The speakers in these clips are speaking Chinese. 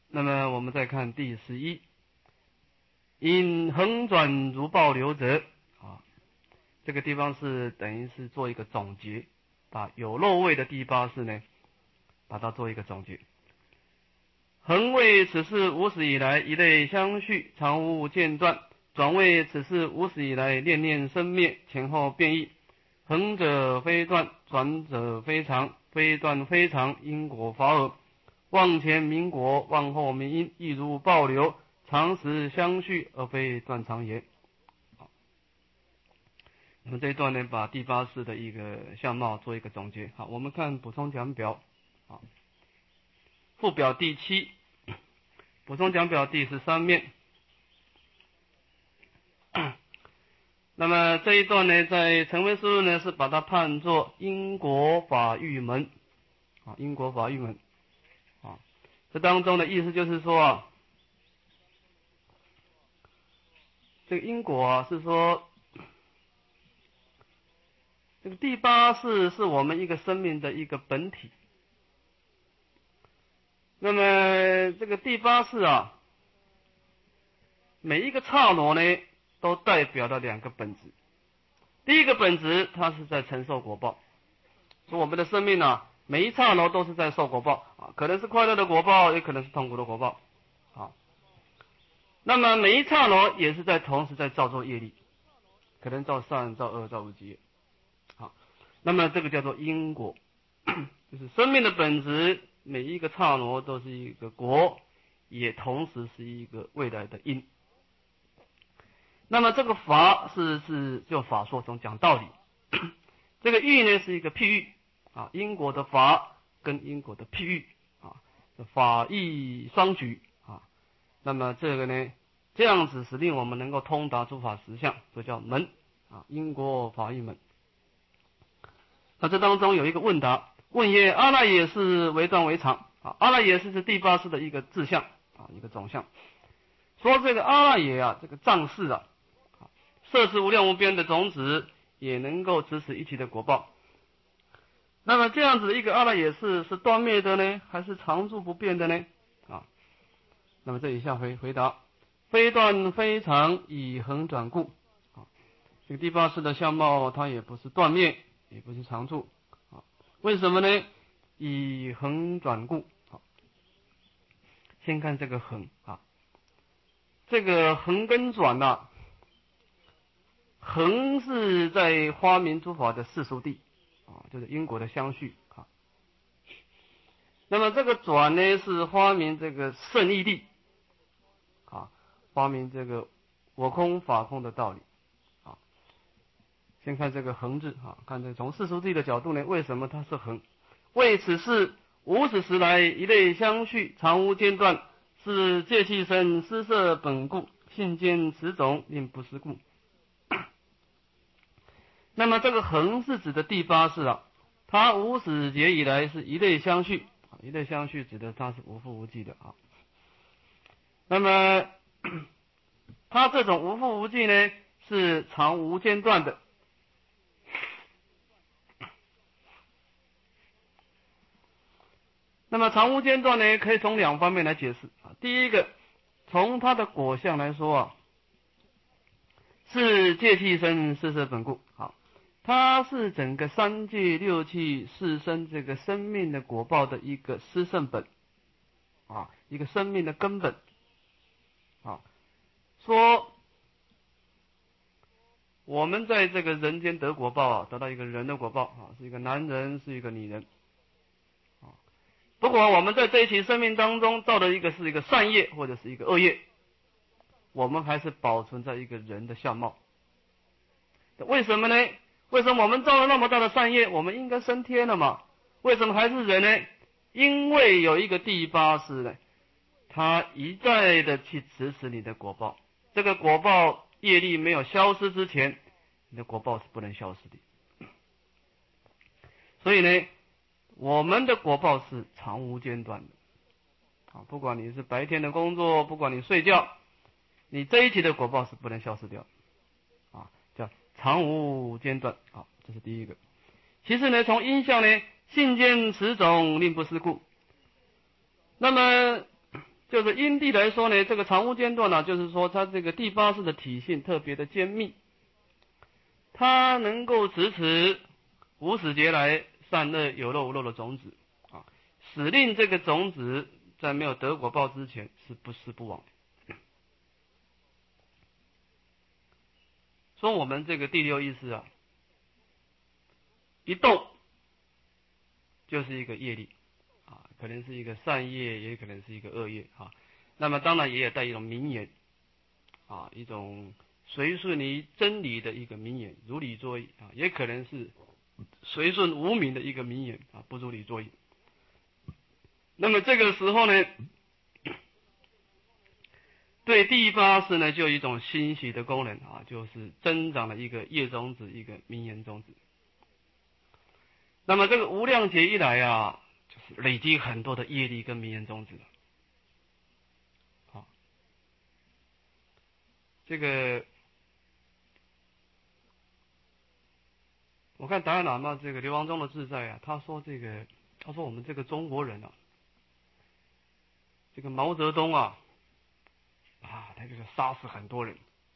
那么我们再看第11，因横转如暴流者啊，这个地方是等于是做一个总结，把有漏位的第八式呢，把它做一个总结。横为此事无始以来一类相续，常无间断；转为此事无始以来念念生灭，前后变异。横者非断，转者非常，非断非常，因果法尔。往前明果，往后明因，亦如暴流，常时相续，而非断常也。那么这一段呢，把第八式的一个相貌做一个总结。好，我们看补充讲表。好，附表第7，补充讲表第13面。那么这一段呢，在成文思路呢，是把它判作因果法欲门。啊，因果法欲门。啊，这当中的意思就是说啊，这个因果啊，是说这个第八式是我们一个生命的一个本体。那么这个第八式啊，每一个刹那呢，都代表了两个本质。第一个本质，它是在承受果报，说我们的生命啊，每一刹那都是在受果报啊，可能是快乐的果报，也可能是痛苦的果报啊。那么每一刹那也是在同时在造作业力，可能造善、造恶、造无记业。好，那么这个叫做因果，就是生命的本质，每一个刹那都是一个果，也同时是一个未来的因。那么这个法是就法说中讲道理，这个喻呢是一个譬喻啊，因果的法跟因果的譬喻啊，法义双举啊。那么这个呢，这样子是令我们能够通达诸法实相，这叫门啊，因果法义门。那这当中有一个问答，问曰：阿赖耶识为断为常啊？阿赖耶识是第八识的一个志向啊，一个总相。说这个阿赖耶啊，这个藏识啊，摄持无量无边的种子，也能够指使一切的果报。那么这样子的一个阿赖耶识是断灭的呢，还是常住不变的呢？啊，那么这一下回答：非断非常，以恒转故。啊，这个第八识的相貌，它也不是断灭，也不是常住。啊，为什么呢？以恒转故。好，先看这个恒啊，这个恒跟转啊，恒是在发明诸法的世俗地啊，就是因果的相续啊。那么这个转呢，是发明这个圣义地啊，发明这个我空法空的道理啊。先看这个恒字啊，看这从世俗地的角度呢，为什么它是恒？为此事无始时来一类相续，常无间断，是戒气生施设本故，信见此种令不思故。那么这个恒是指的第八识啊，它无始劫以来是一类相续，一类相续指的它是无复无际的啊。那么它这种无复无际呢，是常无间断的。那么常无间断呢，可以从两方面来解释啊。第一个，从它的果相来说啊，是戒气生施设本故。好，它是整个三界六气四生这个生命的果报的一个施胜本啊，一个生命的根本啊。说我们在这个人间得果报啊，得到一个人的果报啊，是一个男人，是一个女人啊。不管我们在这一期生命当中造的是一个善业或者是一个恶业，我们还是保存在一个人的相貌。为什么呢？为什么我们造了那么大的善业，我们应该升天了嘛？为什么还是人呢？因为有一个第八识呢，他一再的去指使你的果报，这个果报业力没有消失之前，你的果报是不能消失的。所以呢，我们的果报是常无间断的啊，不管你是白天的工作，不管你睡觉，你这一期的果报是不能消失掉啊，叫常无间断啊，这是第一个。其次呢，从因相呢，信见此种令不思故。那么就是因地来说呢，这个常无间断呢，就是说它这个第八识的体性特别的坚密，它能够支持无始劫来善恶有漏无漏的种子啊，使令这个种子在没有得果报之前是不死不亡。说我们这个第六意识啊，一动就是一个业力啊，可能是一个善业，也可能是一个恶业啊。那么当然也有带一种名言啊，一种随顺于真理的一个名言，如理作意啊，也可能是随顺无名的一个名言啊，不如理作意。那么这个时候呢，对第八识呢，就有一种欣喜的功能啊，就是增长了一个业种子，一个名言种子。那么这个无量劫一来啊，就是累积很多的业力跟名言种子了。好，这个我看达赖喇嘛这个流亡中的自在啊，他说我们这个中国人啊，这个毛泽东啊，他这个杀死很多人。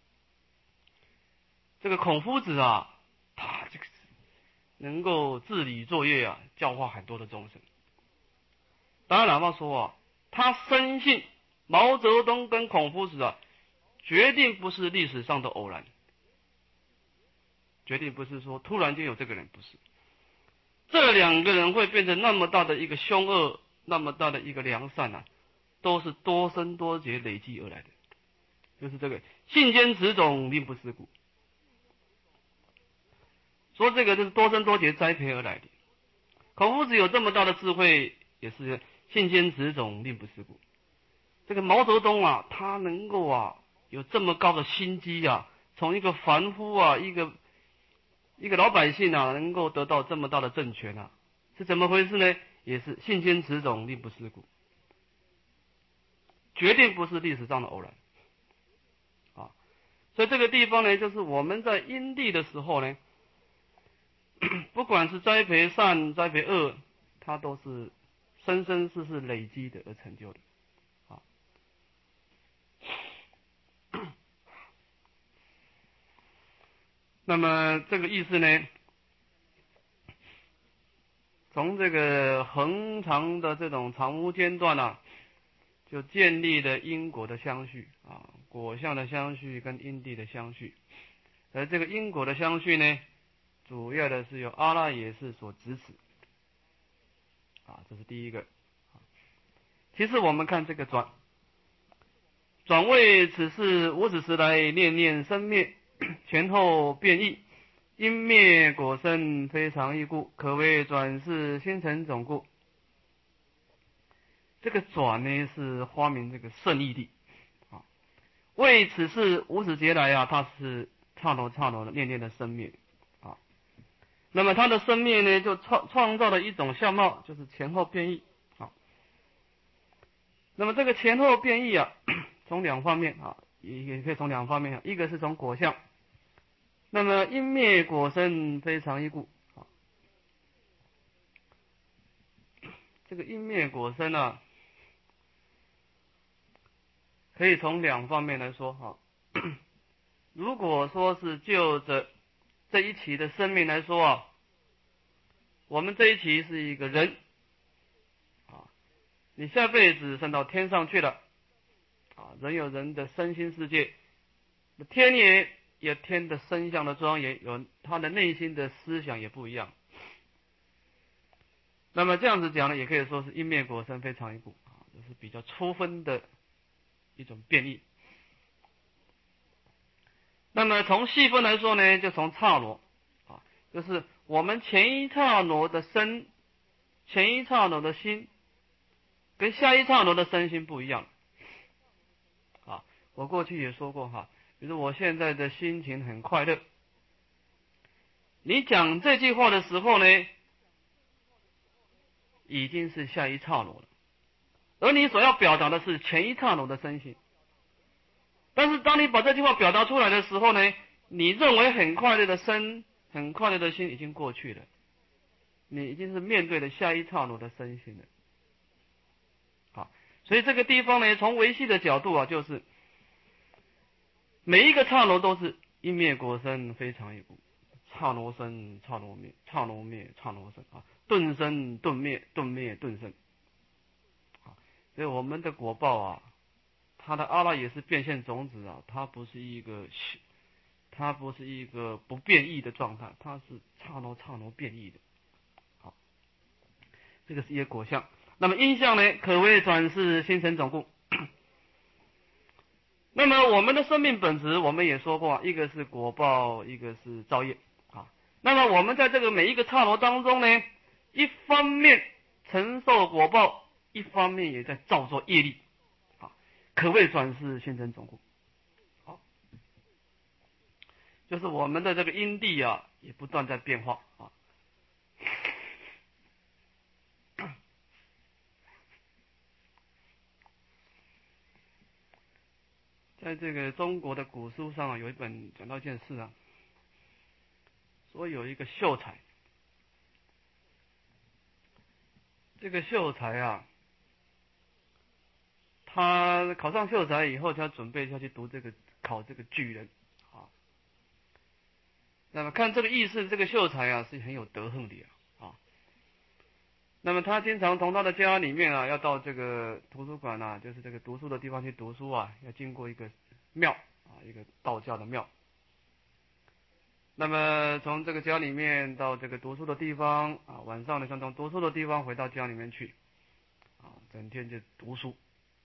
这个孔夫子啊，他这个能够治理作业啊，教化很多的众生。达赖喇嘛说啊，他深信毛泽东跟孔夫子啊，决定不是历史上的偶然，决定不是说突然间有这个人，不是。这两个人会变成那么大的一个凶恶，那么大的一个良善啊，都是多生多劫累积而来的，就是这个信坚持种，令不思故。说这个就是多生多劫栽培而来的。孔夫子有这么大的智慧，也是信坚持种，令不思故。这个毛泽东啊，他能够啊有这么高的心机啊，从一个凡夫啊，一个老百姓啊，能够得到这么大的政权啊，是怎么回事呢？也是信坚持种，令不思故，决定不是历史上的偶然啊。所以这个地方呢，就是我们在因地的时候呢，不管是栽培善、栽培恶，它都是生生世世累积的而成就的啊。那么这个意思呢，从这个恒常的这种常无间断啊，就建立了因果的相续啊，果相的相续跟因地的相续。而这个因果的相续呢，主要的是由阿赖耶识所支持啊，这是第一个。其次我们看这个转为此事无始时来，念念生灭，前后变异，因灭果生，非常异故，可谓转世心成种故。这个转呢是花名这个圣义地啊，为此事无始劫来啊，它是刹那的念念的生灭啊。那么它的生灭呢，就创造了一种相貌，就是前后变异啊。那么这个前后变异啊，从两方面啊，也可以从两方面，一个是从果相，那么因灭果生，非常异故啊。这个因灭果生啊，可以从两方面来说哈。如果说是就着这一期的生命来说啊，我们这一期是一个人啊，你下辈子升到天上去了啊，人有人的身心世界，天也有天的身相的庄严，有他的内心的思想也不一样。那么这样子讲呢，也可以说是因灭果生，非常异故啊，这是比较粗分的一种变异。那么从细分来说呢，就从刹那啊，就是我们前一刹那的身，前一刹那的心，跟下一刹那的身心不一样啊。我过去也说过哈，比如我现在的心情很快乐，你讲这句话的时候呢，已经是下一刹那了，而你所要表达的是前一刹那的身心。但是当你把这句话表达出来的时候呢，你认为很快乐的身，很快乐的心已经过去了，你已经是面对了下一刹那的身心了。好， 所以这个地方呢，从维系的角度啊，就是每一个刹那都是因灭果生，非常一故，刹那生，刹那灭，刹那灭，刹那生啊，顿生顿灭，顿灭顿生啊。所以我们的果报啊，它的阿赖也是变现种子啊，它不是一个不变异的状态，它是刹那变异的。好，这个是一个果相。那么因相呢，可谓转世心成总故。那么我们的生命本质，我们也说过，一个是果报，一个是造业啊。那么我们在这个每一个刹那当中呢，一方面承受果报，一方面也在造作业力啊，可谓转世心成总故。好，就是我们的这个因地啊，也不断在变化啊。在这个中国的古书上啊，有一本讲到一件事啊，说有一个秀才，这个秀才啊，他考上秀才以后，他准备下去考这个举人啊。那么看这个意思，这个秀才啊是很有德行的啊。那么他经常从他的家里面啊，要到这个图书馆啊，就是这个读书的地方去读书啊，要经过一个庙啊，一个道教的庙。那么从这个家里面到这个读书的地方啊，晚上呢，从读书的地方回到家里面去啊，整天就读书。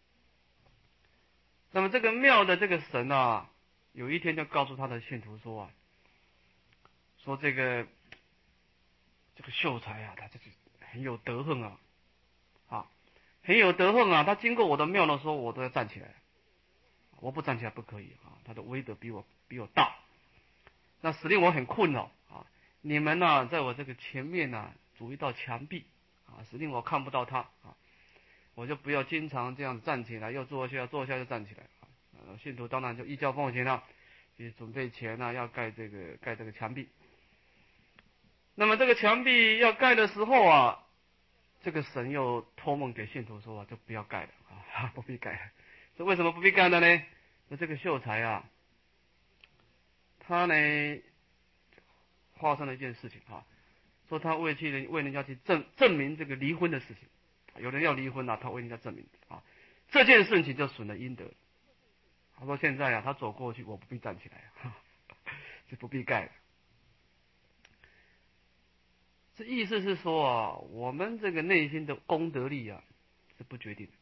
那么这个庙的这个神啊，有一天就告诉他的信徒说啊，说这个秀才啊，他这个很有德行啊，很有德行啊，他经过我的庙的时候，我都要站起来，我不站起来不可以啊，他的威德比我大，那使令我很困扰啊。你们呢，在我这个前面呢，筑一道墙壁啊，使令我看不到他啊，我就不要经常这样站起来，要坐下就站起来啊。信徒当然就依教奉行了，也准备钱呢，要盖这个墙壁。那么这个墙壁要盖的时候啊，这个神又托梦给信徒说啊，就不要盖了啊，不必盖了。这为什么不必盖了呢？那这个秀才啊，他呢发生了一件事情啊，说他为人家去证明这个离婚的事情，有人要离婚啊，他为人家证明啊，这件事情就损了阴德。他说现在啊，他走过去，我不必站起来，是不必盖的。这意思是说啊，我们这个内心的功德力啊是不决定的。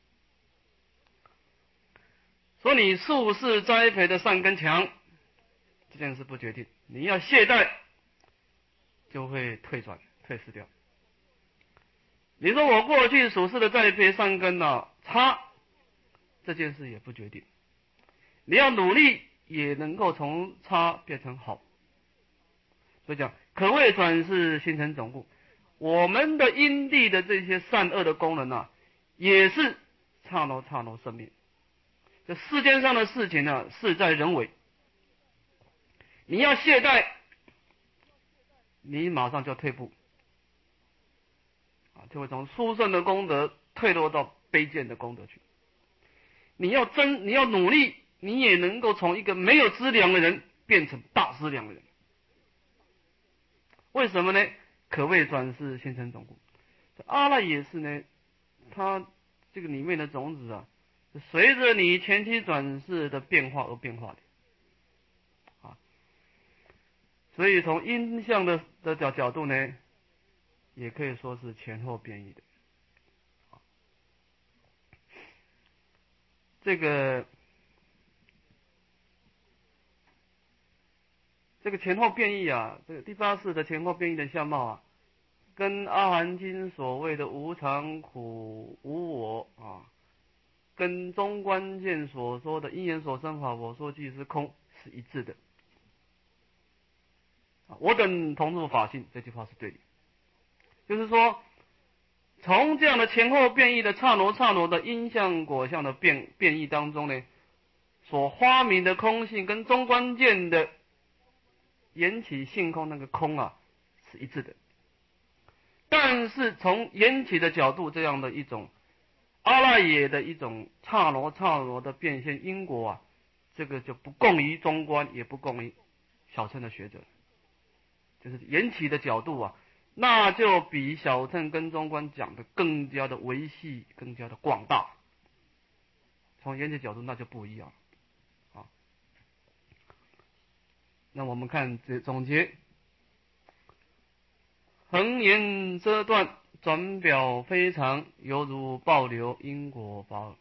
说你术士栽培的善根强，这件事不决定，你要懈怠，就会退失掉。你说我过去属世的栽培善根啊差，这件事也不决定。你要努力，也能够从差变成好。所以讲，可谓转世心成总故。我们的因地的这些善恶的功能啊，也是刹那生命。这世间上的事情呢，事在人为。你要懈怠，你马上就退步啊，就会从殊胜的功德退落到卑贱的功德去。你要努力，你也能够从一个没有资粮的人变成大资粮的人。为什么呢？可谓转世心成总故。阿赖也是呢，它这个里面的种子啊，随着你前期转世的变化而变化的啊。所以从因相的角度呢，也可以说是前后变异的。这个前后变异啊，这个第八世的前后变异的相貌啊，跟阿含经所谓的无常苦无我啊，跟中观见所说的因缘所生法我说即是空是一致的。我等同入法性，这句话是对的。就是说，从这样的前后变异的刹那的因相果相的变异当中呢，所发明的空性跟中观见的缘起性空那个空啊是一致的。但是从缘起的角度，这样的一种阿赖耶的一种刹那的变现因果啊，这个就不共于中观，也不共于小乘的学者，就是缘起的角度啊，那就比小乘跟中观讲的更加的维系，更加的广大。从缘起角度那就不一样啊。那我们看这总结，恒言遮断，转表非常，犹如暴流，因果法。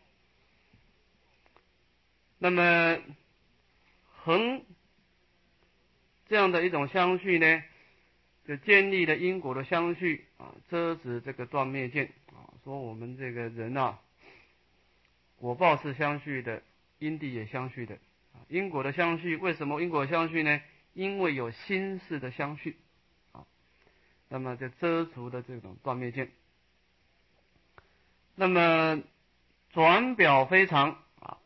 那么恒这样的一种相续呢，就建立了因果的相续啊，遮止这个断灭见啊，说我们这个人啊，果报是相续的，因地也相续的啊。因果的相续，为什么因果相续呢？因为有心事的相续啊，那么就遮除了这种断灭见。那么转表非常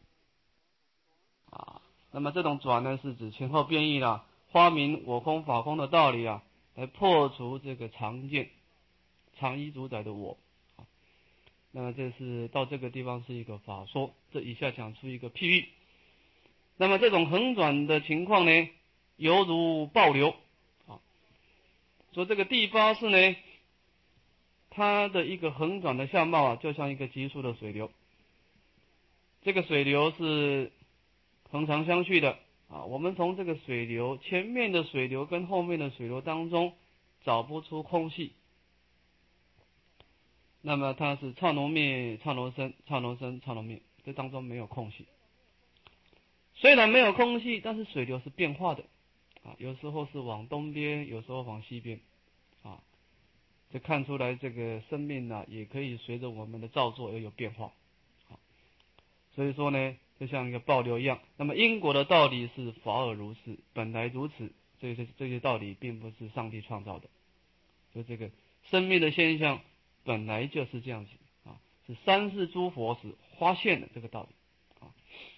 那么这种转呢，是指前后变异了，发明我空法空的道理啊，来破除这个常见、常依主宰的我。那么这是到这个地方是一个法说，这以下讲出一个譬喻。那么这种横转的情况呢，犹如暴流啊。说这个第八世呢，它的一个横转的相貌啊，就像一个急速的水流。这个水流是恒常相续的啊，我们从这个水流前面的水流跟后面的水流当中找不出空隙，那么它是刹那灭、刹那生、刹那生、刹那灭，这当中没有空隙。虽然没有空隙，但是水流是变化的啊，有时候是往东边，有时候往西边啊，这看出来这个生命呢，也可以随着我们的造作而有变化啊。所以说呢，就像一个暴流一样。那么因果的道理是法尔如是，本来如此，这些道理并不是上帝创造的，就这个生命的现象本来就是这样子啊，是三世诸佛是发现的这个道理啊。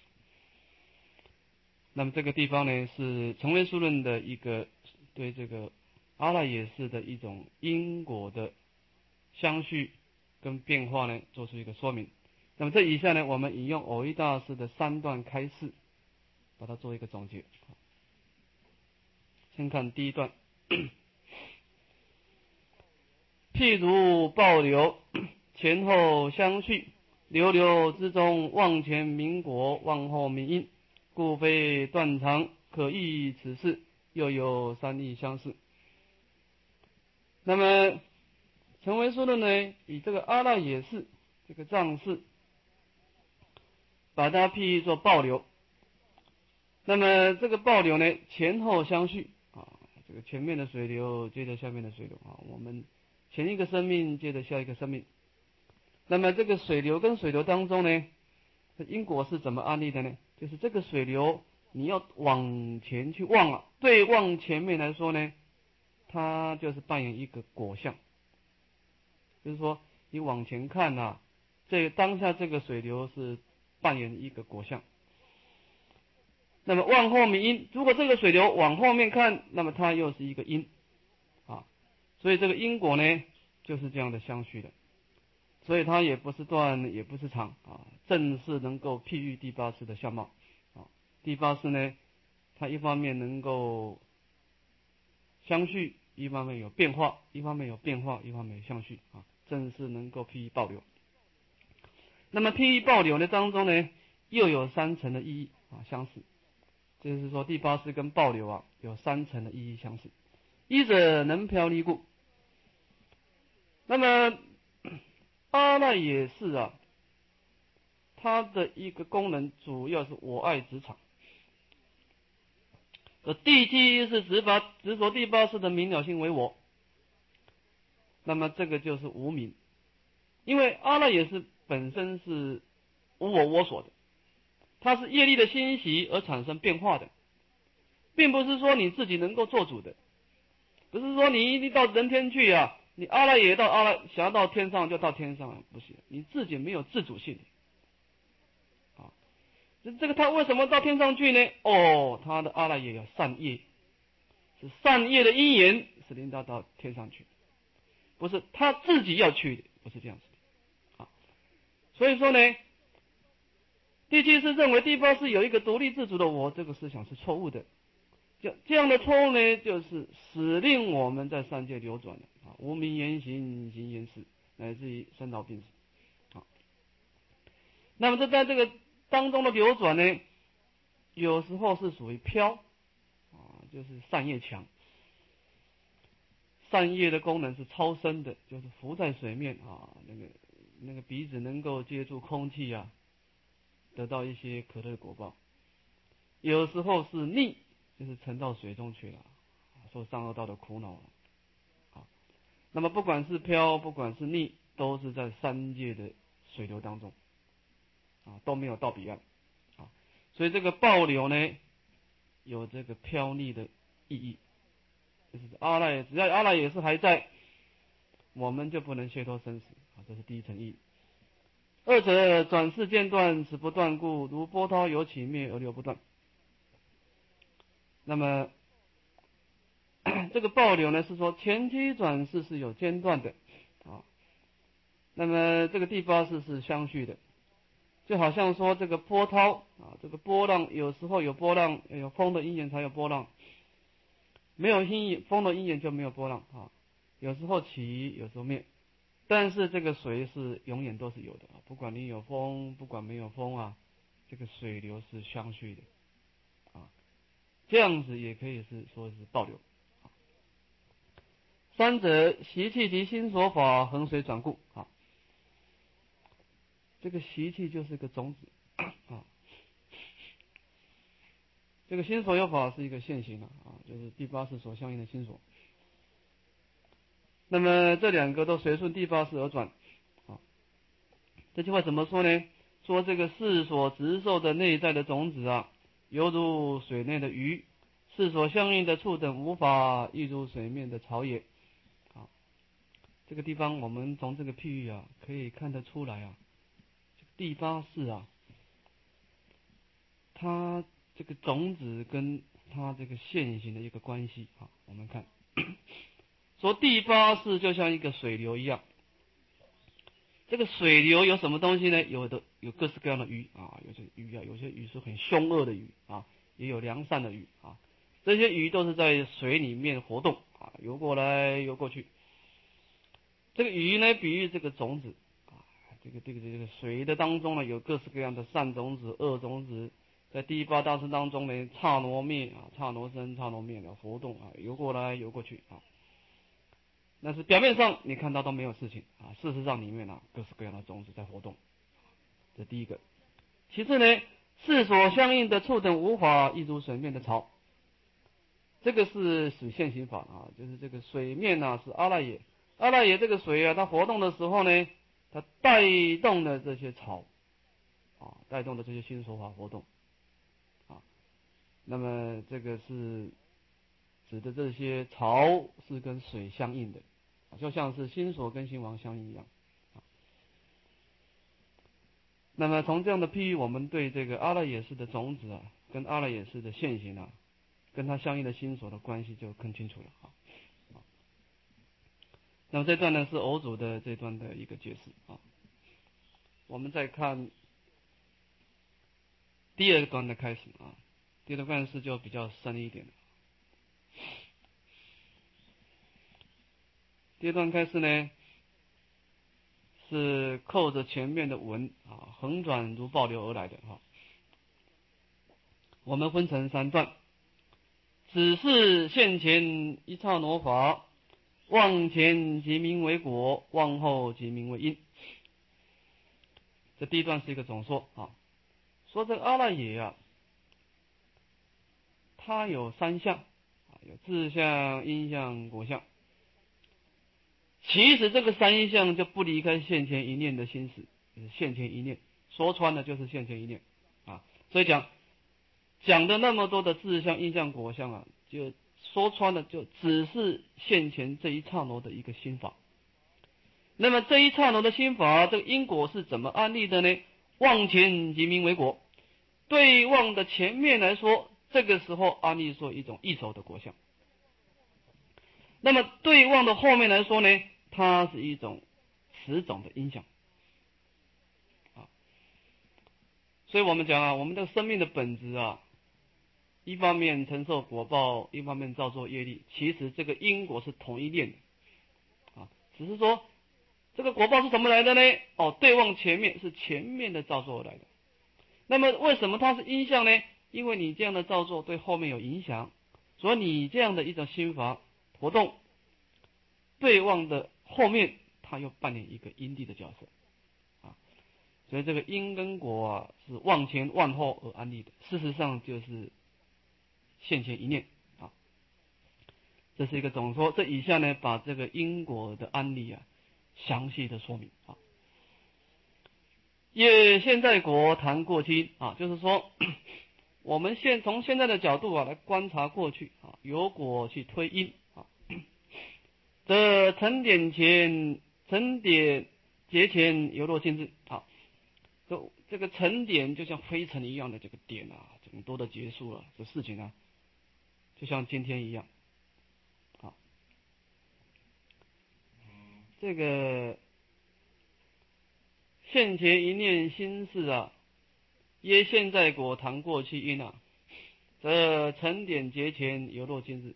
那么这个地方呢，是成唯识论的一个对这个阿赖耶识的一种因果的相续跟变化呢，做出一个说明。那么这以下呢，我们引用藕益大师的三段开示，把它做一个总结。先看第一段，譬如暴流，前后相续，流流之中，往前明果，往后明因，故非断常，可议此事，又有三义相似。那么成唯识论呢，以这个阿赖耶识这个藏识，把它譬喻作暴流。那么这个暴流呢，前后相续啊，这个前面的水流接着下面的水流啊，我们前一个生命接着下一个生命。那么这个水流跟水流当中呢，因果是怎么安立的呢？就是这个水流你要往前去望啊，对望前面来说呢，它就是扮演一个果相，就是说你往前看啊，这当下这个水流是扮演一个果相。那么往后明因，如果这个水流往后面看，那么它又是一个因啊，所以这个因果呢就是这样的相续的，所以它也不是断，也不是常啊，正是能够譬喻第八识的相貌啊。第八识呢，它一方面能够相续，一方面有变化，一方面有变化，一方面有相续啊，正是能够譬喻暴流。那么譬喻暴流的当中呢，又有三层的意义啊相似。就是说第八识跟暴流啊有三层的意义相似。一者能飘离故。那么阿赖耶识啊，它的一个功能主要是我爱执场。第七是执着第八识的明了性为我，那么这个就是无明。因为阿赖耶识本身是无我所的，它是业力的欣习而产生变化的，并不是说你自己能够做主的，不是说你一定到人天去啊，你阿赖耶到想要到天上就到天上，不行，你自己没有自主性啊。这个他为什么到天上去呢？哦，他的阿赖耶有善业，是善业的因缘使领导到天上去，不是他自己要去的，不是这样子的啊。 所以说呢，第七世认为第八世有一个独立自主的我，这个思想是错误的。这样的错误呢，就是使令我们在三界流转的啊，无明言行，行言事，乃至于生老病死啊。那么这在这个当中的流转呢，有时候是属于飘啊，就是善业强。善业的功能是超深的，就是浮在水面啊，那个鼻子能够接触空气啊，得到一些可乐的果报。有时候是逆，就是沉到水中去了，受上恶道的苦恼了。啊，那么不管是飘，不管是逆，都是在三界的水流当中，啊，都没有到彼岸。啊，所以这个暴流呢，有这个飘逆的意义。就是阿赖，只要阿赖也是还在，我们就不能解脱生死啊，这是第一层意义。二者转世间断，此不断故，如波涛有起灭而流不断。那么这个暴流呢，是说前期转世是有间断的啊，那么这个第八世是相续的，就好像说这个波涛啊，这个波浪有时候有波浪，有风的因缘才有波浪，没有风的因缘就没有波浪啊，有时候起，有时候灭。但是这个水是永远都是有的啊，不管你有风，不管没有风啊，这个水流是相续的啊，这样子也可以是说是暴流。三者习气及心所法恒水转故啊，这个习气就是个种子啊，这个心所有法是一个现行的啊，就是第八世所相应的心所。那么这两个都随顺第八世而转啊。这句话怎么说呢？说这个世所执受的内在的种子啊，犹如水内的鱼，世所相应的处等无法，亦如水面的草也。啊，这个地方我们从这个譬喻啊，可以看得出来啊，这个第八世啊，它这个种子跟它这个现行的一个关系啊，我们看，说第八世就像一个水流一样。这个水流有什么东西呢？有各式各样的鱼啊，有些鱼啊，有些鱼是很凶恶的鱼啊，也有良善的鱼啊。这些鱼都是在水里面活动啊，游过来游过去。这个鱼呢，比喻这个种子啊，这个水的当中呢，有各式各样的善种子、恶种子，在第八大师当中呢，刹那灭啊，刹那生、刹那灭的活动啊，游过来游过去啊。但是表面上你看到都没有事情啊，事实上里面啊各式各样的种子在活动，这第一个。其次呢，世所相应的处等无法，亦如水面的潮，这个是属现行法啊，就是这个水面啊是阿赖耶，阿赖耶这个水啊，它活动的时候呢，它带动了这些潮啊，带动的这些心所法活动啊，那么这个是指的这些潮是跟水相应的。就像是心所跟心王相应一样。那么从这样的譬喻，我们对这个阿赖耶识的种子啊，跟阿赖耶识的现行啊，跟它相应的心所的关系就更清楚了啊。那么这段呢是偶主的这段的一个解释啊。我们再看第二段的开始啊，第二段是就比较深一点。第二段开始呢，是扣着前面的文啊，横转如暴流而来的哈。我们分成三段，只是现前一刹那法，往前即名为果，往后即名为因。这第一段是一个总说啊，说这个阿赖耶啊，它有三相啊，有自相、因相、果相。其实这个三相就不离开现前一念的心识，就是现前一念，说穿了就是现前一念啊。所以讲的那么多的自相、因相、果相啊，就说穿了就只是现前这一刹那的一个心法。那么这一刹那的心法，这个因果是怎么安立的呢？往前即名为果，对望的前面来说，这个时候安立说一种异熟的果相。那么对望的后面来说呢，它是一种此种的因相。 所以我们讲啊，我们的生命的本质啊，一方面承受果报，一方面造作业力，其实这个因果是同一链的啊，只是说这个果报是怎么来的呢？哦，对望前面是前面的造作而来的。那么为什么它是因相呢？因为你这样的造作对后面有影响，所以你这样的一种心法活动，对望的后面，它又扮演一个因地的角色啊。所以这个因跟果啊，是忘前忘后而安立的，事实上就是现前一念啊。这是一个总说，这以下呢，把这个因果的安立啊，详细的说明啊。业现在果谈过去啊，就是说，我们从现在的角度啊来观察过去啊，由果去推因啊。这沉点节前犹若今日啊，这个沉点就像飞尘一样的这个点啊，这么多的结束了，这事情啊，就像今天一样啊。这个现前一念心事啊，耶现在果谈过去因啊，则沉点节前犹若今日。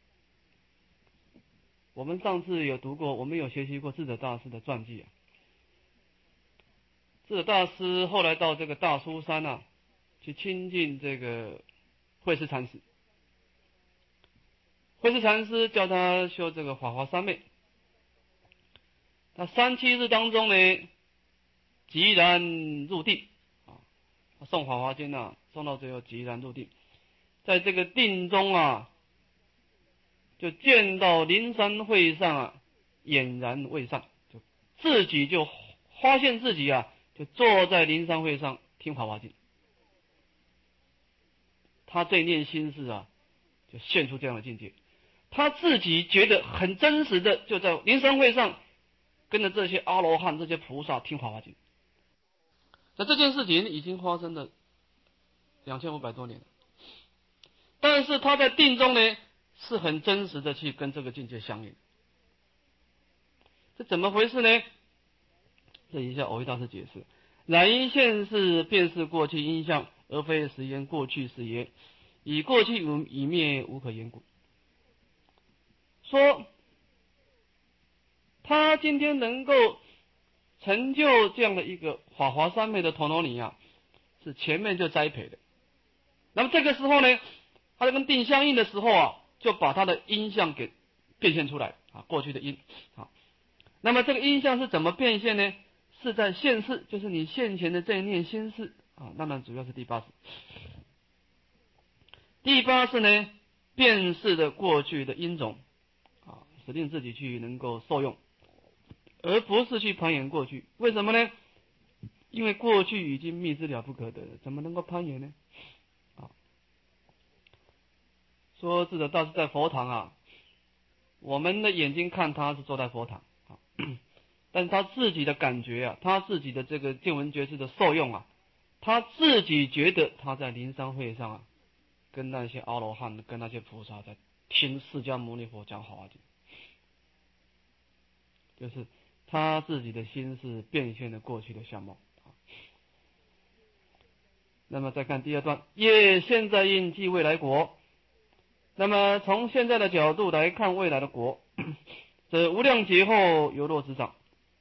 我们上次有读过，我们有学习过智者大师的传记啊。智者大师后来到这个大苏山啊，去亲近这个慧思禅师。慧思禅师叫他修这个法华三昧。那3-7日当中呢，寂然入定啊，诵法华经啊，诵到最后寂然入定，在这个定中啊，就见到灵山会上啊，俨然未散，就自己就发现自己啊，就坐在灵山会上听法华经。他这念心事啊，就现出这样的境界。他自己觉得很真实的，就在灵山会上跟着这些阿罗汉、这些菩萨听法华经。那这件事情已经发生了2500多年了，但是他在定中呢，是很真实的去跟这个境界相应。这怎么回事呢？这一下藕益大师解释：然现世便是过去因相，而非实言过去是也。以过去已灭，无可言故。说他今天能够成就这样的一个法华三昧的陀罗尼啊，是前面就栽培的。那么这个时候呢，他在跟定相应的时候啊，就把他的因相给变现出来啊，过去的因啊。那么这个因相是怎么变现呢？是在现世，就是你现前的这一念心事啊。那么主要是第8世。第8世呢，辨识的过去的因种啊，使令自己去能够受用，而不是去攀岩过去。为什么呢？因为过去已经密之了不可得了，怎么能够攀岩呢？啊，说智者大师在佛堂啊，我们的眼睛看他是坐在佛堂啊，但是他自己的感觉啊，他自己的这个见闻觉知的受用啊，他自己觉得他在灵山会上啊，跟那些阿罗汉、跟那些菩萨在听释迦牟尼佛讲法华经，就是他自己的心是变现了过去的相貌。那么再看第2段，业现在因即未来果。那么从现在的角度来看未来的果，这无量劫后犹若指掌。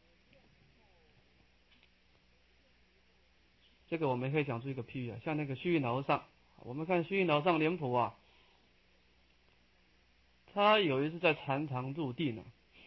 这个我们可以讲出一个譬喻啊，像那个虚云老和尚，我们看虚云老和尚脸谱啊，他有一次在禅堂入定啊，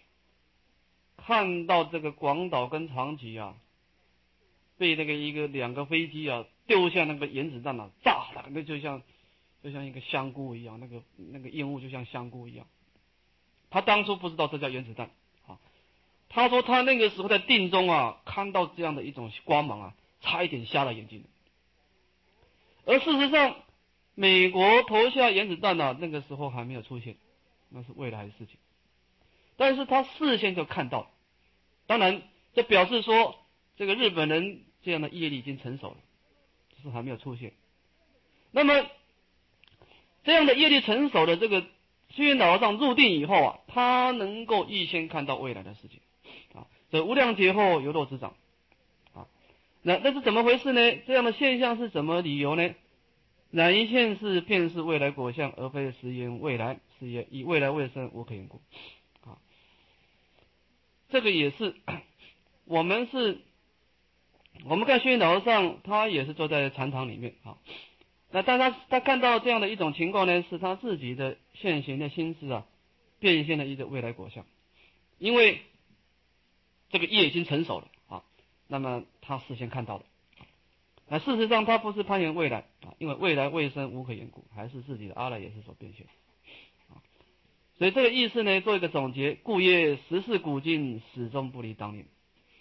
看到这个广岛跟长崎啊，被那个2个飞机啊丢下那个原子弹啊，炸了，那就像一个香菇一样，那个烟雾就像香菇一样。他当初不知道这叫原子弹啊，他说他那个时候在定中啊，看到这样的一种光芒啊，差一点瞎了眼睛。而事实上，美国投下原子弹啊，那个时候还没有出现，那是未来的事情。但是他事先就看到了，当然这表示说，这个日本人这样的业力已经成熟了，只是还没有出现。那么这样的业力成熟的这个虚云老和尚入定以后啊，他能够预先看到未来的事情啊，这无量劫后犹若指掌啊。 那是怎么回事呢？这样的现象是什么理由呢？哪一现是便是未来果相，而非实言未来，是也以未来未生无可言故。啊，这个也是我们看虚云老和尚，他也是坐在禅堂里面啊。那但他看到这样的一种情况呢，是他自己的现行的心思啊，变现了一个未来果相，因为这个业已经成熟了啊，那么他事先看到了。那事实上他不是攀缘未来啊，因为未来未生无可言故，还是自己的阿赖耶识所变现啊。所以这个意思呢，做一个总结，故曰十世古今，始终不离当年。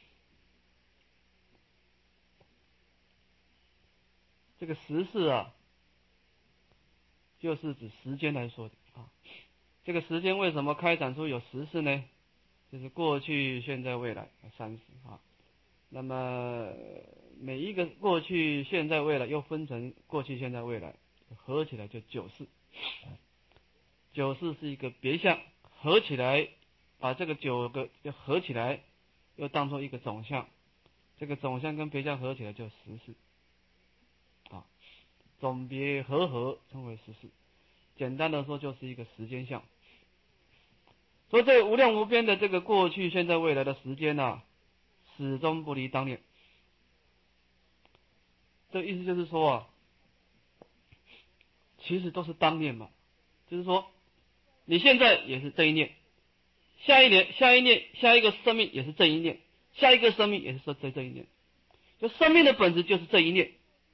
这个十世啊，就是指时间来说的啊。这个时间为什么开展出有十世呢？就是过去、现在、未来三世啊。那么每一个过去、现在、未来又分成过去、现在、未来，合起来就九世。九世是一个别相，合起来把这个九个就合起来，又当做一个总相。这个总相跟别相合起来就十世啊，总别合称为十世。简单的说，就是一个时间相。所以这无量无边的这个过去、现在、未来的时间啊，始终不离当念。这个意思就是说啊，其实都是当念嘛，就是说你现在也是这一念，下一年、下一念、下一个生命也是这一念，下一个生命也是说这一念，就生命的本质就是这一念。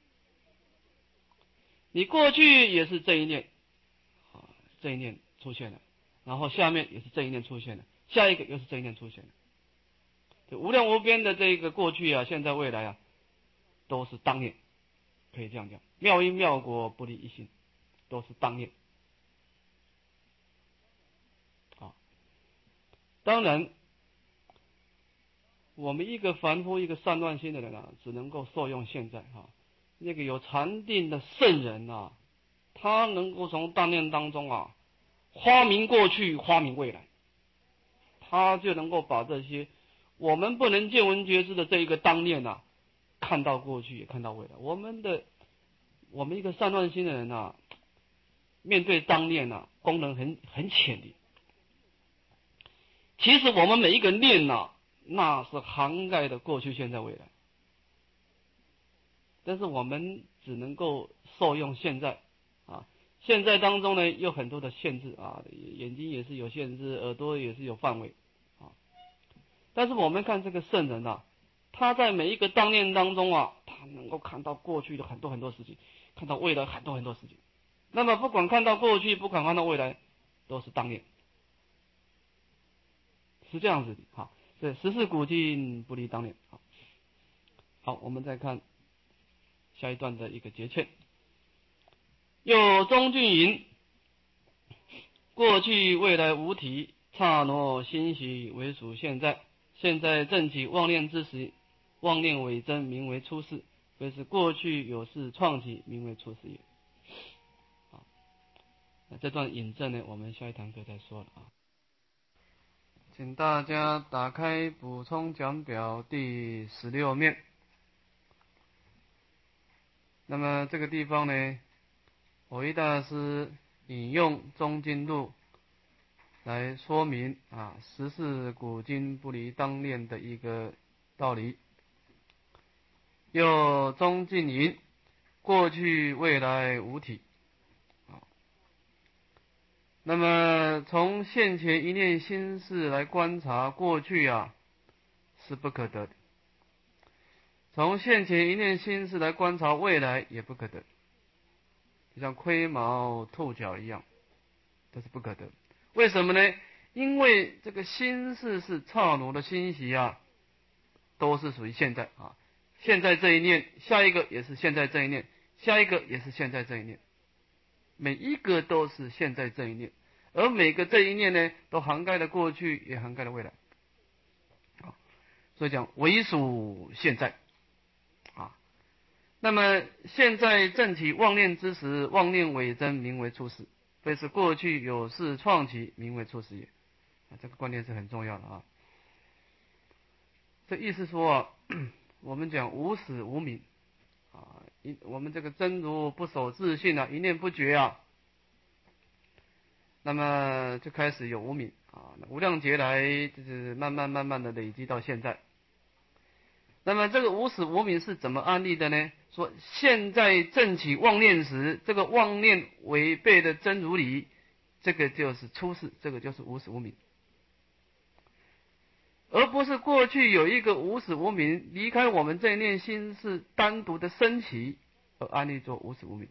你过去也是这一念，啊，这一念出现了，然后下面也是这一念出现了，下一个又是这一念出现了。这无量无边的这个过去啊、现在、未来啊，都是当念，可以这样讲。妙因妙果不离一心，都是当念。啊，当然，我们一个凡夫、一个散乱心的人啊，只能够受用现在啊。那个有禅定的圣人啊，他能够从当念当中啊，发明过去，发明未来，他就能够把这些我们不能见闻觉知的这一个当念啊，看到过去，也看到未来。我们一个散乱心的人啊，面对当念啊，功能很浅的。其实我们每一个念啊，那是涵盖的过去、现在、未来。但是我们只能够受用现在啊，现在当中呢有很多的限制啊，眼睛也是有限制，耳朵也是有范围啊。但是我们看这个圣人啊，他在每一个当念当中啊，他能够看到过去的很多很多事情，看到未来很多很多事情。那么不管看到过去，不管看到未来，都是当念，是这样子的哈。对，十世古今不离当念。好，我们再看下一段的一个节欠。有中俊云：过去未来无体，刹那欣喜为属现在。现在正起妄念之时，妄念为真，名为出世。非是过去有事创起，名为出世也。那这段引证呢，我们下一堂课再说了啊。请大家打开补充讲表第16面。那么这个地方呢，蕅益大师引用中经录来说明啊，十世古今不离当念的一个道理。又中进云：过去未来无体。那么从现前一念心事来观察过去啊，是不可得的；从现前一念心事来观察未来也不可得，就像窥毛透角一样，这是不可得。为什么呢？因为这个心事是刹那的欣喜啊，都是属于现在啊。现在这一念，下一个也是现在这一念，下一个也是现在这一念，每一个都是现在这一念，而每个这一念呢，都涵盖了过去，也涵盖了未来。所以讲为属现在啊。那么现在正起妄念之时，妄念为真，名为出世。非是过去有事创起，名为出世也。这个观念是很重要的啊。这意思说啊， 我们讲无始无明啊，我们这个真如不守自性啊，一念不绝啊，那么就开始有无明啊，无量劫来就是慢慢的累积到现在。那么这个无始无明是怎么安立的呢？说现在正起妄念时，这个妄念违背的真如理，这个就是出世，这个就是无始无明，而不是过去有一个无始无明离开我们这一念心是单独的升起而安立作无始无明。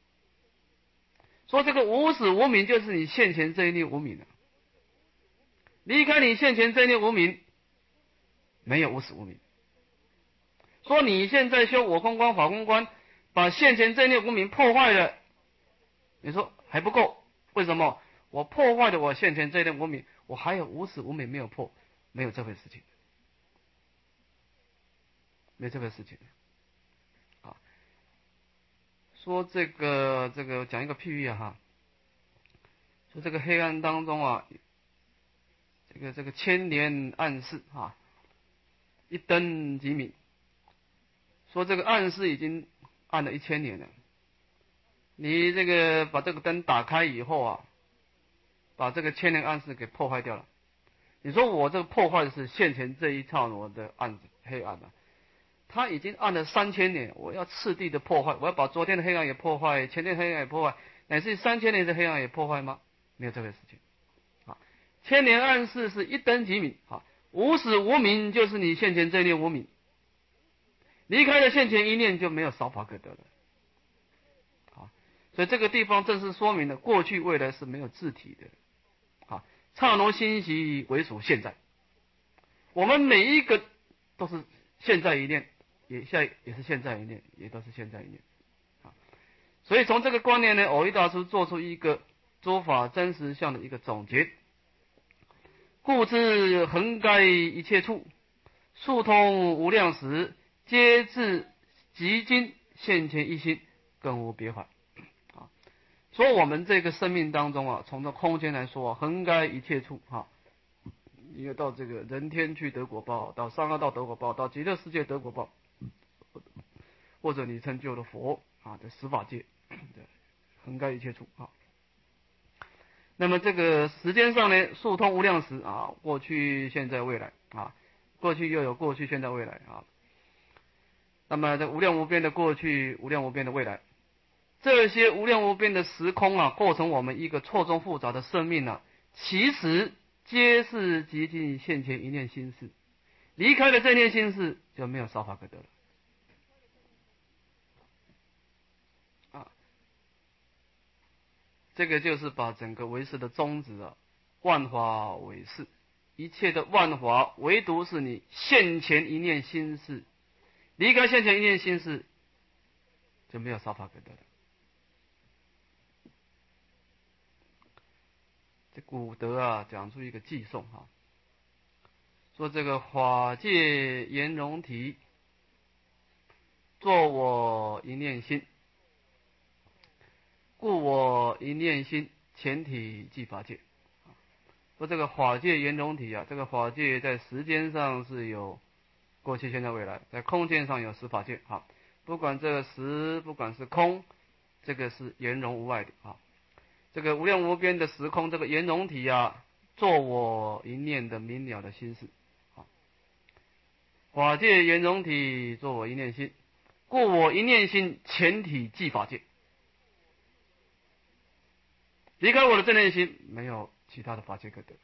说这个无始无明就是你现前这一念无明了，离开你现前这一念无明，没有无始无明。说你现在修我空观法空观，把现前这一念无明破坏了，你说还不够？为什么？我破坏了我现前这一念无明，我还有无始无明没有破，没有这回事情，没这回事情啊。说这个讲一个譬喻啊哈，说这个黑暗当中啊，这个千年暗室啊，一灯即明。说这个暗室已经暗了1000年了，你这个把这个灯打开以后啊，把这个千年暗室给破坏掉了。你说我这个破坏的是现前这一刹那的暗黑暗啊，它已经暗了3000年，我要次第的破坏，我要把昨天的黑暗也破坏，前天的黑暗也破坏，乃至3000年的黑暗也破坏吗？没有这个事情啊。千年暗室是一灯即明啊，无始无明就是你现前这一念无明。离开了现前一念，就没有少法可得了。啊，所以这个地方正是说明了过去未来是没有自体的。啊，刹那心习为属现在，我们每一个都是现在一念，也是现在一念，也都是现在一念。啊，所以从这个观念呢，蕅益大师做出一个诸法真实相的一个总结。故知横盖一切处，速通无量时，皆自即今现前一心，更无别法。啊，说我们这个生命当中啊，从这空间来说啊，横该一切处哈，你要到这个人天去得果报，到三恶道得果报，到极乐世界得果报，或者你成就了佛啊，这十法界，横该一切处啊。那么这个时间上呢，速通无量时啊，过去、现在、未来啊，过去又有过去、现在、未来啊。那么这无量无边的过去，无量无边的未来，这些无量无边的时空啊，构成我们一个错综复杂的生命啊，其实皆是极尽现前一念心事，离开了这念心事，就没有少法可得了。啊，这个就是把整个唯识的宗旨啊，万法唯识，一切的万法，唯独是你现前一念心事。离开现前一念心事，就没有少法可得了。这古德啊，讲出一个偈颂哈，说这个法界圆融体，作我一念心，故我一念心，前体即法界。说这个法界圆融体啊，这个法界在时间上是有过去、现在、未来，在空间上有十法界啊。不管这个时，不管是空，这个是圆融无碍的啊。这个无量无边的时空，这个圆融体啊，作我一念的明了的心事啊。法界圆融体，作我一念心，故我一念心，前体即法界。离开我的这念心，没有其他的法界可得。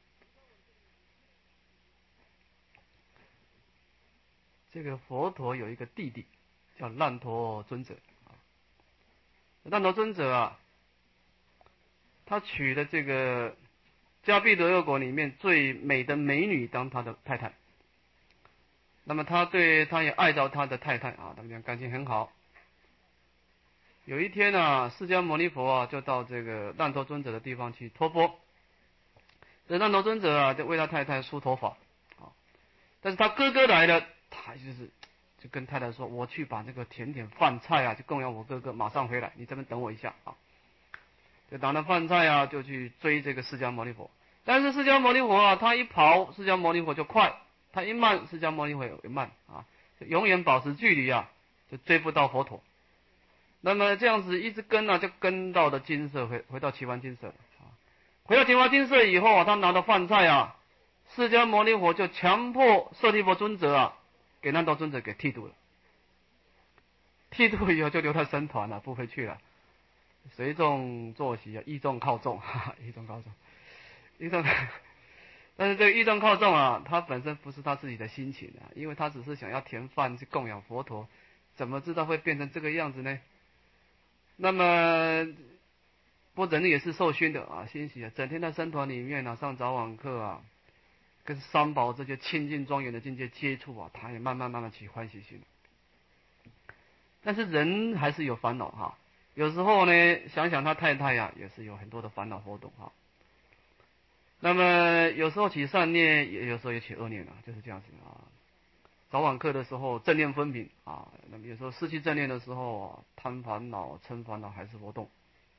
这个佛陀有一个弟弟叫难陀尊者啊，难陀尊者啊，他娶了这个迦毗罗卫国里面最美的美女当他的太太。那么他也爱着他的太太啊，他们俩感情很好。有一天啊，释迦牟尼佛啊就到这个难陀尊者的地方去托钵。这难陀尊者啊就为他太太梳头发啊，但是他哥哥来了，他就跟太太说：“我去把这个甜点饭菜啊，就供养我哥哥，马上回来，你这边等我一下啊。”就拿了饭菜啊，就去追这个释迦牟尼佛。但是释迦牟尼佛啊，他一跑，释迦牟尼佛就快；他一慢，释迦牟尼佛也慢啊。 就永远保持距离啊，就追不到佛陀。那么这样子一直跟啊，就跟到了金色，回到奇幡金色啊。回到奇幡金色以后啊，他拿到饭菜啊，释迦牟尼佛就强迫舍利弗尊者啊，给难陀尊者给剃度了。剃度以后就留他僧团了，不回去了。随众坐席啊，依众靠众，依众靠众，依众。但是这个依众靠众啊，他本身不是他自己的心情啊，因为他只是想要填饭去供养佛陀，怎么知道会变成这个样子呢？那么，不过人也是受熏的啊，欣喜啊，整天在僧团里面啊，上早晚课啊，跟三宝这些清净庄严的境界接触啊，他也慢慢起欢喜心。但是人还是有烦恼哈，有时候呢，想想他太太呀，也是有很多的烦恼活动哈。那么有时候起善念，也有时候也起恶念啊，就是这样子啊。早晚课的时候正念分明啊，那么有时候失去正念的时候啊，贪烦恼、嗔烦恼还是活动。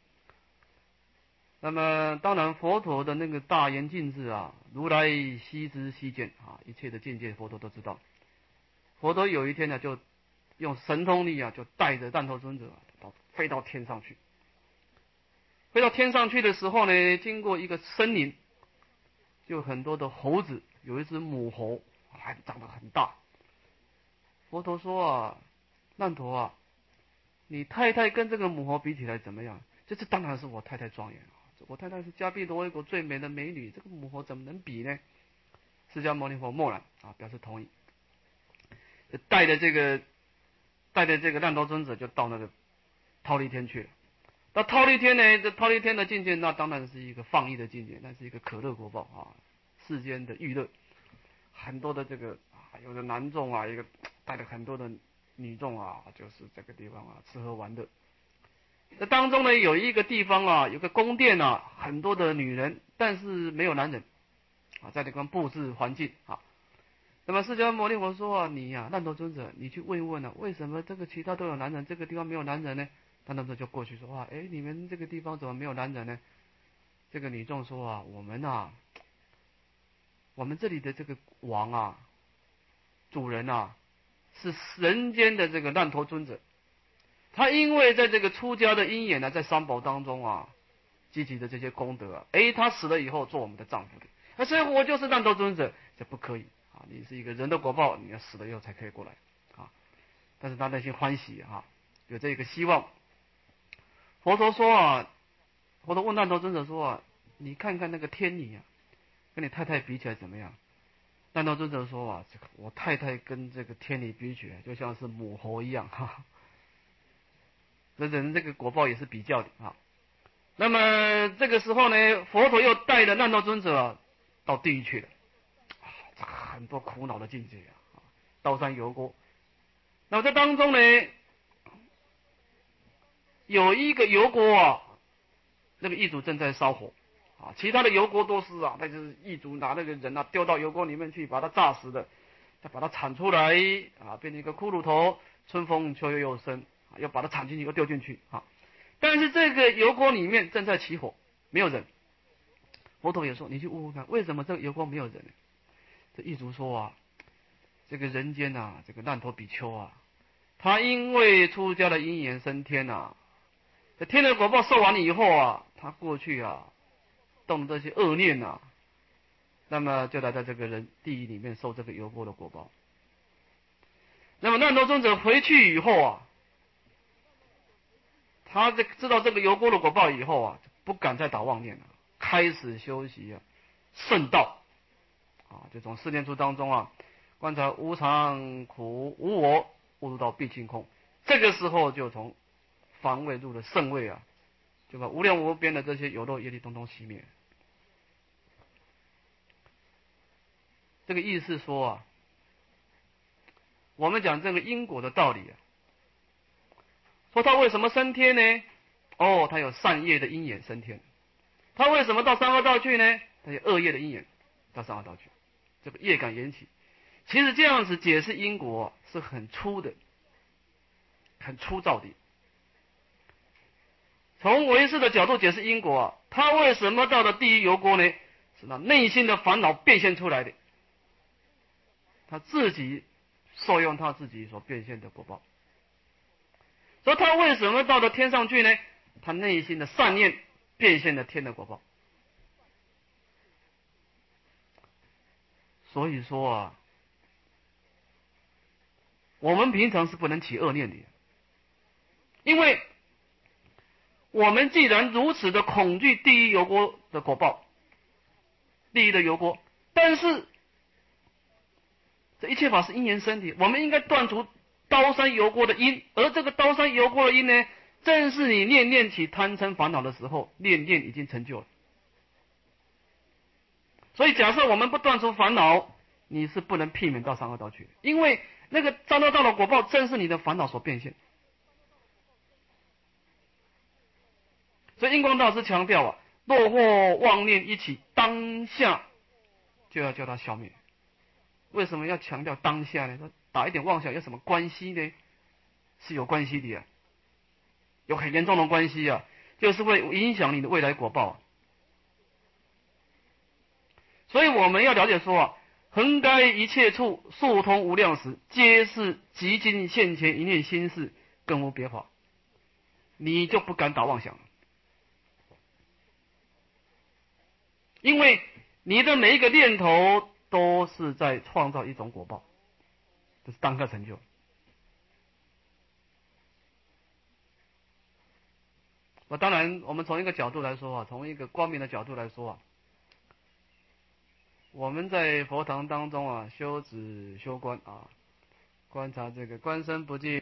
那么当然佛陀的那个大圆镜智啊，如来悉知悉见啊，一切的境界佛陀都知道。佛陀有一天呢，就用神通力啊，就带着难陀尊者飞到天上去。飞到天上去的时候呢，经过一个森林，就很多的猴子，有一只母猴，还长得很大。佛陀说啊，难陀啊，你太太跟这个母猴比起来怎么样？这当然是我太太庄严啊，我太太是迦毗罗卫国最美的美女，这个母猴怎么能比呢？释迦牟尼佛默然啊，表示同意，就带着这个难陀尊者就到那个忉利天去了。到忉利天呢，这忉利天的境界，那当然是一个放逸的境界，那是一个可乐国报啊，世间的欲乐，很多的这个有的男众啊，一个带着很多的女众啊，就是这个地方啊吃喝玩乐。这当中呢，有一个地方啊，有个宫殿啊，很多的女人，但是没有男人啊，在那边布置环境啊。那么释迦牟尼佛说啊，你呀，难陀尊者，你去问一问啊，为什么这个其他都有男人，这个地方没有男人呢？难陀尊者就过去说啊，哎，你们这个地方怎么没有男人呢？这个女众说啊，我们这里的这个王啊，主人啊，是人间的这个难陀尊者，他因为在这个出家的因缘呢，在三宝当中啊，积极的这些功德啊，他死了以后做我们的丈夫的，所以我就是难陀尊者，这不可以啊！你是一个人的果报，你要死了以后才可以过来啊。但是他内心欢喜啊，有这个希望。佛陀说啊，佛陀问难陀尊者说啊，你看看那个天女啊，跟你太太比起来怎么样？难陀尊者说啊，这个我太太跟这个天女比起来，就像是母猴一样哈。这人这个果报也是比较的啊。那么这个时候呢，佛陀又带着难陀尊者到地狱去了，很多苦恼的境界啊，刀山油锅。那么这当中呢，有一个油锅啊，那个异主正在烧火啊，其他的油锅都是啊，那就是异主拿那个人啊丢到油锅里面去，把他炸死的，再把他铲出来啊，变成一个骷髅头，春风秋月又生，又把他铲进去，又丢进去啊。但是这个油锅里面正在起火，没有人。佛陀也说，你去问问看，为什么这个油锅没有人呢？这异族说啊，这个人间啊，这个难陀比丘啊，他因为出家的因缘升天啊，这天的果报受完了以后啊，他过去啊动这些恶念啊，那么就来在这个人地狱里面受这个油锅的果报。那么难陀尊者回去以后啊，他知道这个油锅的果报以后啊，不敢再打妄念了，开始修习啊圣道啊，就从四念处当中啊，观察无常、苦、无我，悟入到毕竟空。这个时候就从防卫入了圣位啊，就把无量无边的这些有漏业力统统熄灭。这个意思说啊，我们讲这个因果的道理啊，说他为什么升天呢？哦，他有善业的因缘升天。他为什么到三恶道去呢？他有恶业的因缘到三恶道去，这个业感缘起。其实这样子解释因果是很粗的，很粗糙的。从唯识的角度解释因果啊，他为什么到了地狱油锅呢？是他内心的烦恼变现出来的，他自己受用他自己所变现的果报。所以他为什么到了天上去呢？他内心的善念变现了天的果报。所以说啊，我们平常是不能起恶念的，因为我们既然如此的恐惧地狱油锅的果报，地狱的油锅，但是这一切法是因缘生的，我们应该断除刀山油锅的因，而这个刀山油锅的因呢，正是你念起贪嗔烦恼的时候，念已经成就了。所以假设我们不断除烦恼，你是不能避免到三恶道去，因为那个三恶道的果报正是你的烦恼所变现。所以印光大师强调啊，若或妄念一起，当下就要叫它消灭。为什么要强调当下呢？打一点妄想有什么关系呢？是有关系的啊，有很严重的关系啊，就是会影响你的未来果报啊。所以我们要了解说啊，横该一切处，速通无量时，皆是即今现前一念心事，更无别法。你就不敢打妄想了，因为你的每一个念头都是在创造一种果报，这是当下成就。当然，我们从一个角度来说啊，从一个光明的角度来说啊，我们在佛堂当中啊，修止修观啊，观察这个观身不净。